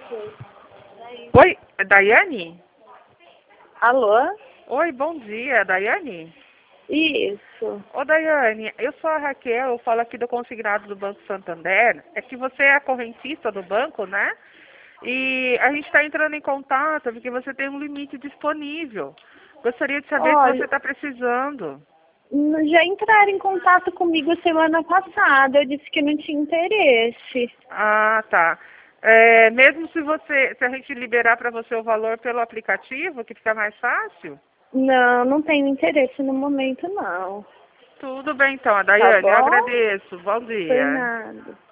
Oi, é Daiane? Alô? Oi, bom dia, Daiane? Isso. Ô, Daiane, eu sou a Raquel, eu falo aqui do consignado do Banco Santander. É que você é a correntista do banco, né? E a gente está entrando em contato porque você tem um limite disponível. Gostaria de saber se você Olha, está precisando. já entraram em contato comigo semana passada. Eu disse que não tinha interesse. Ah, tá. Mesmo se a gente liberar para você o valor pelo aplicativo, que fica mais fácil? Não, não tenho interesse no momento, não. Tudo bem então, Tá Daiane, eu bom? agradeço. Bom Por dia. nada.